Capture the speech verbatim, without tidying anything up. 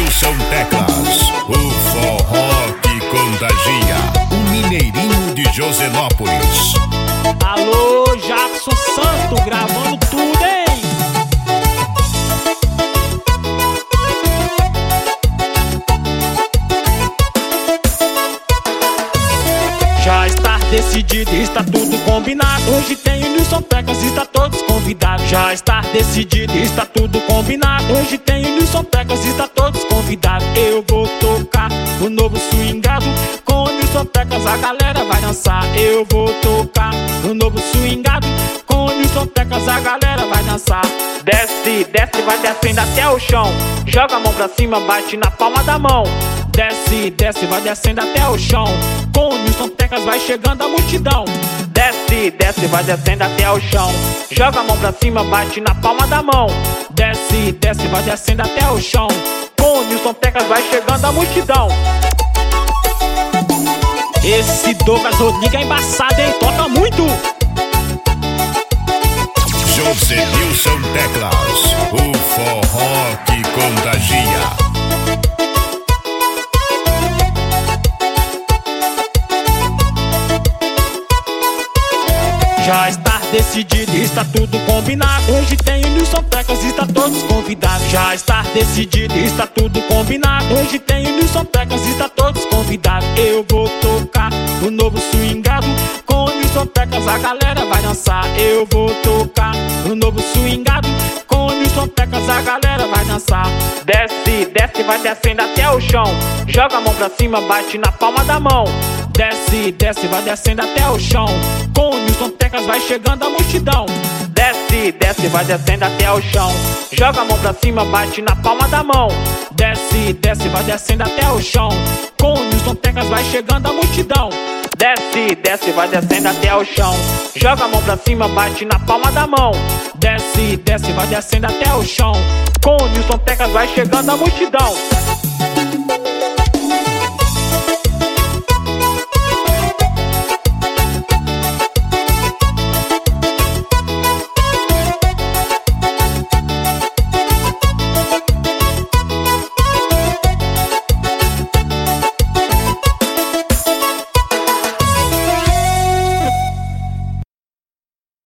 Nilson Teclas, o forró que contagia, o mineirinho de Josenópolis. Alô, Jackson Santo, gravando tudo, hein? Já está decidido, está tudo combinado. Hoje tem o Nilson Teclas, está todos convidados. Já está decidido, está tudo combinado. Hoje tem o Nilson Teclas, está todos convidados. Eu vou tocar o novo swingado. Com o Nilson Teclas a galera vai dançar. Eu vou tocar o novo swingado. Com o Nilson Teclas a galera vai dançar. Desce, desce, vai descendo até o chão. Joga a mão pra cima, bate na palma da mão. Desce, desce, vai descendo até o chão. Com o Nilson Teclas vai chegando a multidão. Desce, desce, vai descendo até o chão. Joga a mão pra cima, bate na palma da mão. Desce, desce, vai descendo até o chão. Com o Nilson Teclas vai chegando a multidão. Esse Douglas Rodrigues é embaçado, hein? Toca muito! José Nilson Teclas, o forró que contagia. Já está decidido, está tudo combinado. Hoje tem o Nilson Teclas, está todos convidados. Já está decidido, está tudo combinado. Hoje tem o Nilson Teclas, está todos convidados. Eu vou tocar o novo swingado. Com o Nilson Teclas a galera vai dançar. Eu vou tocar o novo swingado. Com o Nilson Teclas a galera vai dançar. Desce, desce, vai descendo até o chão. Joga a mão pra cima, bate na palma da mão. Desce, desce, vai descendo até o chão. Com o Nilson Teclas vai chegando a multidão. Desce, desce, vai descendo até o chão. Joga a mão pra cima, bate na palma da mão. Desce, desce, vai descendo até o chão. Com o Nilson Teclas vai chegando a multidão. Desce, desce, vai descendo até o chão. Joga a mão pra cima, bate na palma da mão. Desce, desce, vai descendo até o chão. Com o Nilson Teclas vai chegando a multidão.